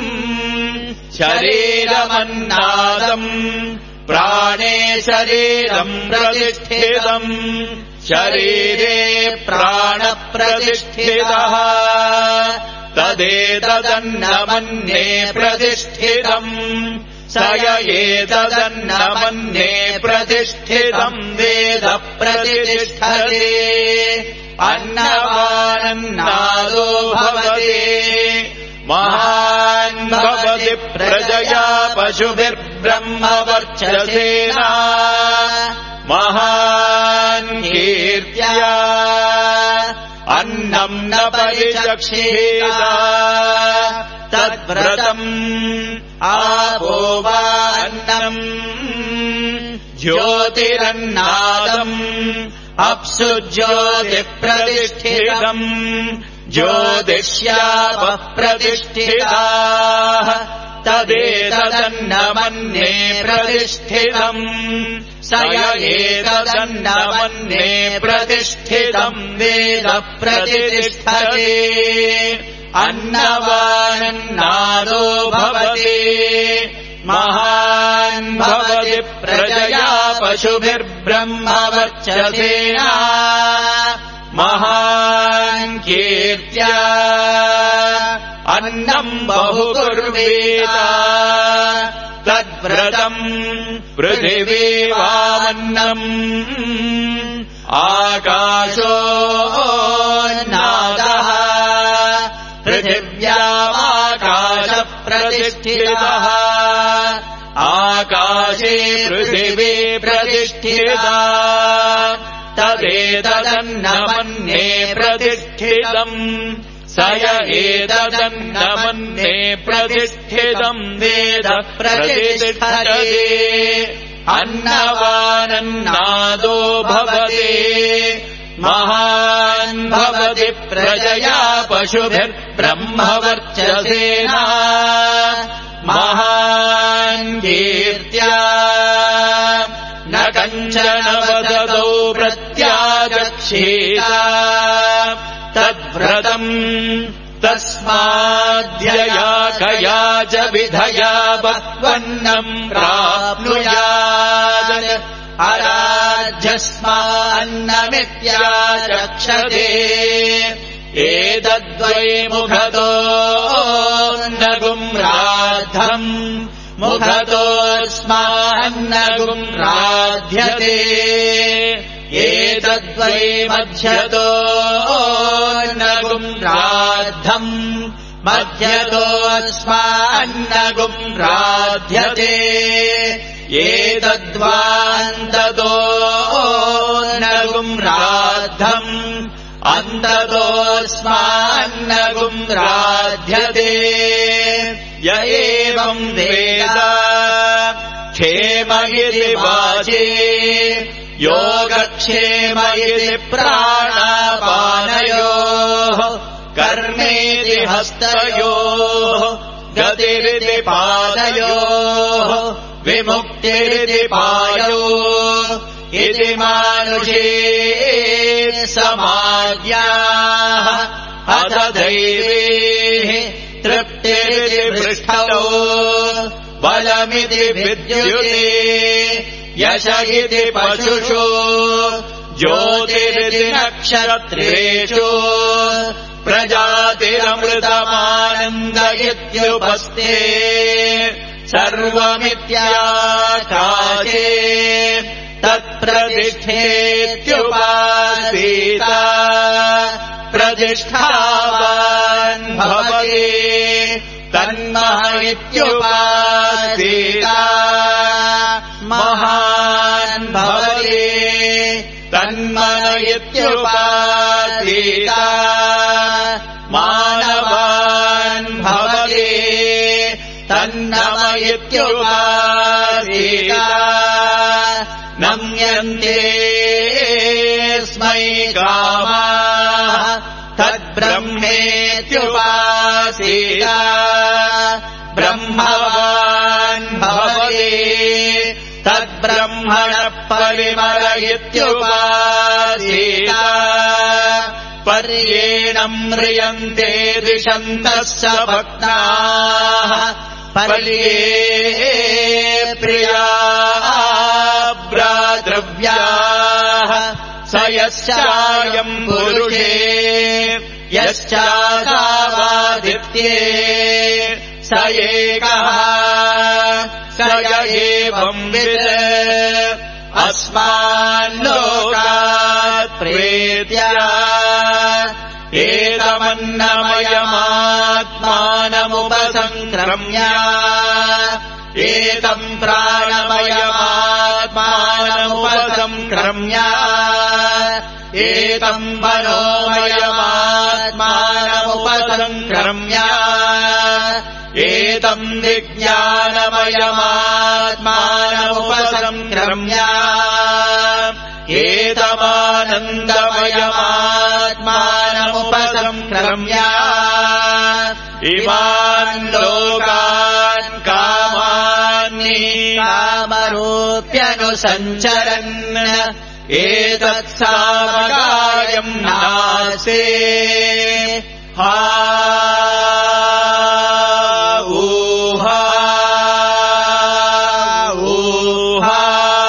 शरीरमन्नादम् प्राणे शरीरम् प्रतिष्ठितम् शरीरे प्राणप्रतिष्ठितः तदेतदन्नमन्ये प्रतिष्ठितम् स य एतदन्नमन्ये प्रतिष्ठितम् वेद प्रतिष्ठते अन्नवानन्नादो भवति महान् भवति प्रजया पशुभिर्ब्रह्मवर्चसेन महान् कीर्त्या अन्नम् न परिचक्षेत तद्व्रतम् आपो वा अन्नम् ज्योतिरन्नादम् अप्सु ज्योतिप्रतिष्ठितम् ज्योतिष्यापः प्रतिष्ठिताः तदेतदन्नमन्ये प्रतिष्ठितम् स य एतदन्नमन्ये प्रतिष्ठितम् वेद प्रतिष्ठते अन्नवानन्नादो भवति महान् भवति प्रजया पशुभिर्ब्रह्मवर्चसेन महान् कीर्त्या अन्नम् बहुकुर्वेत तद्व्रतम् पृथिवीवामन्नम् आकाशोन्नादः पृथिव्यामाकाशप्रतिष्ठितः आकाशे पृथिवी प्रतिष्ठिता तदेतदन्नमन्ये प्रतिष्ठितम् स य एतदन्नमन्ये प्रतिष्ठितम् वेद प्रतिष्ठते अन्नवानन्नादो भवति महान् भवति प्रजया पशुभिर्ब्रह्मवर्चसेन महान् कीर्त्या कञ्चन वदतौ प्रत्याचक्षेत तद्व्रतम् तस्माद्यया कया च विधया वक्वन्नम् प्राप्नुयात् अराज्यस्मान्नमित्याचक्षते एतद्वै मुखतोऽन्नगुम्राद्धम् मुखतोऽस्मान्नगुम्राध्यते एतद्वै मध्यतोऽन्नगुम्राद्धम् मध्यतोऽस्मान्नगुम्राध्यते एतद्वान्ततोऽन्नगुम्राद्धम् अन्ततोऽस्मान्नगुम्राध्यते य एवम् वेद क्षेम इति वाचे योगक्षेम इति प्राणापानयोः कर्मेति हस्तयोः गतिरिति पादयोः विमुक्तिरिति पायो इति मानुषे समाज्ञाः अथ दैवेः तृप्तिरिति पृष्ठौ बलमिति विद्युते यश इति पशुषु ज्योतिरिति नक्षत्रेषु प्रजातिरमृतमानन्द इत्युपस्थे सर्वमित्याकाशे तत्प्रतिष्ठेत्युपासीत प्रतिष्ठावान् भवति तन्मह इत्युपासीत महान् भवति तन्मन इत्युपासीत मानवान् भवति तन्नम इत्युपासीत नम्यन्ते स्मै कामाः तद्ब्रह्मेत्युपासीत ब्रह्मवान् भवति तद्ब्रह्मणः परिमल इत्युपासीत पर्येणम् म्रियन्ते दिशन्तः सभक्ताः पर्ये प्रिया भ्रातृव्याः स यश्चायम् पुरुषे यश्चादावादित्ये स एकः स य एवंविद् अस्माल्लोकात् प्रेत्य एतमन्नमयमात्मानमुपसङ्क्रम्य एतम् प्राणमयमात्मानमुपसङ्क्रम्य एतम् मनोमयमात्मानमुपसङ्क्रम्य एतम् विज्ञानमयमात्मानमुपसङ्क्रम्य एतमानन्दमयमात्मानमुपसङ्क्रम्य इमान् लोकान् कामान्नि कामरूप्यनुसञ्चरन् एतत्सामगायम् नास्ते हा ऊहा ऊहा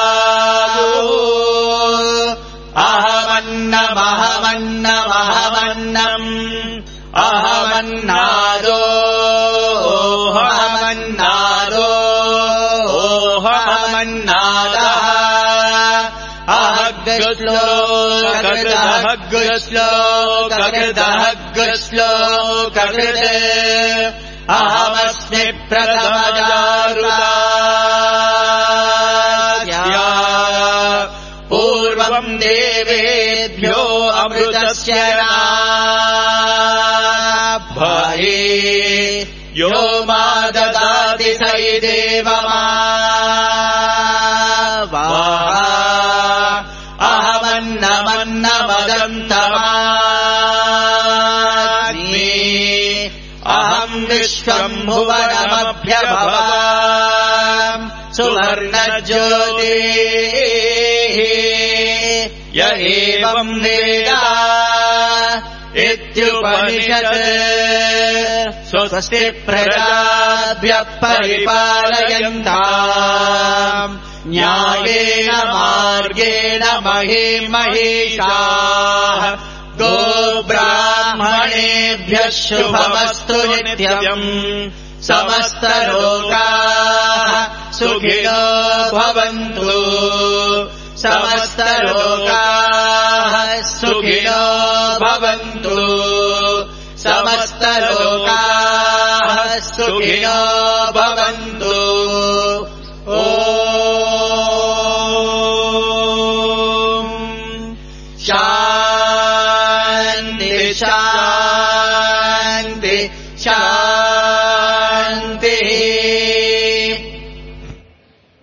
अहमन्नमहमन्नमहमन्नम् अहमन्नादो अहमन्नादो अहमन्नादः अहग्श्लोककृतहग्श्लोककृतहग्श्लोककृत अहमस्मि प्रथमजारुदा पूर्वम् देवेभ्यो अमृतस्य नाभ्ये यो मा ददाति स देवमा अहमन्नमन्नमदन्तमास्मि अहम् विश्वम् भुवनमभ्यभवाम् सुवर्णज्योतिः य एवम् वेद इत्युपनिषत् स्वस्ति प्रजाभ्यः परिपालयन्ताम् न्यायेन मार्गेण महीमहीषाः गोब्राह्मणेभ्यः शुभमस्तु नित्यम् समस्तलोकाः सुखिनो भवन्तु समस्तलोकाः सुखिनो भवन्तु समस्तलोकाः सुखिनो भवन्तु ॐ शान्ति शान्ति शान्ति